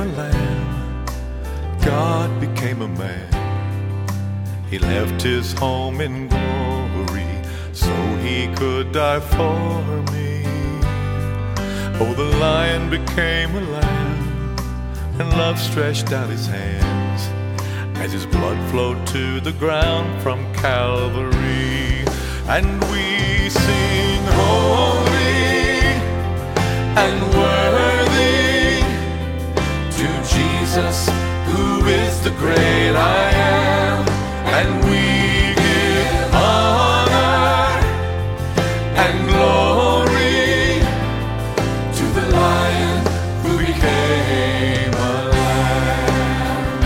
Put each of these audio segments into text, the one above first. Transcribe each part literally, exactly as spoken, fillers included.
a lamb. God became a man. He left his home in glory so he could die for me. Oh, the lion became a lamb, and love stretched out his hands as his blood flowed to the ground from Calvary. And we sing, holy and worthy to Jesus, who is the great I am. And we give honor and glory to the Lion who became a lamb.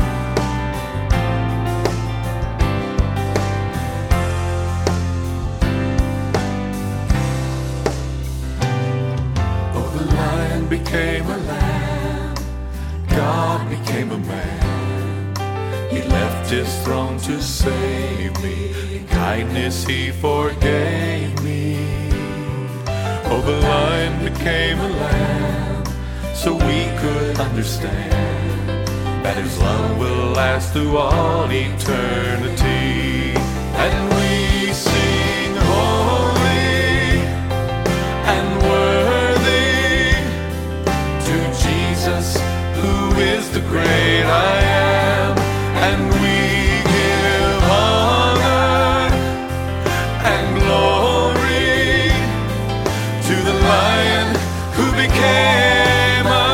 Oh, the Lion became a lamb. God became a man. He left his throne to save me. In kindness he forgave me. Oh, the Lion became a lamb so we could understand that his love will last through all eternity. And we sing, holy and worthy to Jesus, who is the great I am. And we give honor and glory to the Lion who became a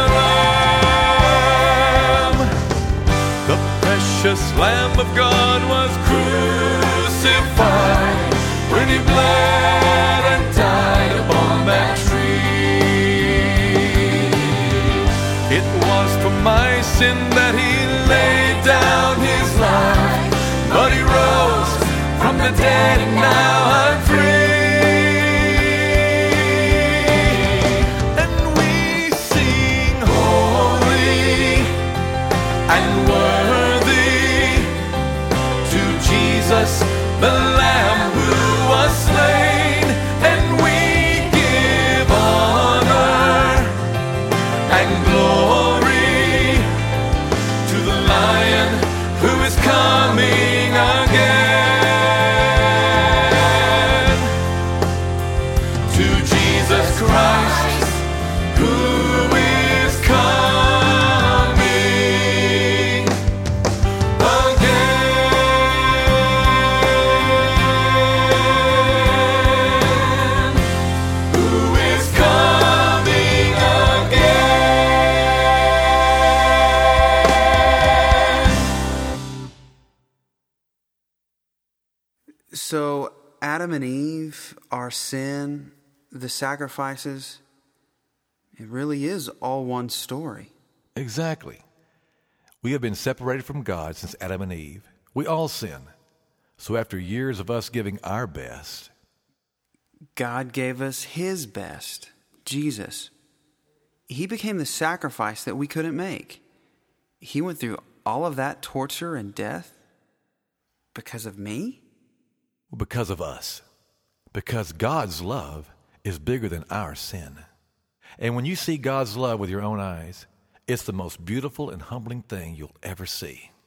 lamb. The precious Lamb of God was crucified when he bled and died upon that tree. It was for my sin that he laid down his life, but he rose from the dead and now I'm free. And we sing, holy and worthy to Jesus, the Lamb who was slain. And we give honor and glory to the Lion who is coming again. To Jesus Christ, who is coming again. Who is coming again. So Adam and Eve, our sin, the sacrifices, it really is all one story. Exactly. We have been separated from God since Adam and Eve. We all sin. So after years of us giving our best, God gave us his best, Jesus. He became the sacrifice that we couldn't make. He went through all of that torture and death because of me? because of us, because God's love is bigger than our sin. And when you see God's love with your own eyes, it's the most beautiful and humbling thing you'll ever see.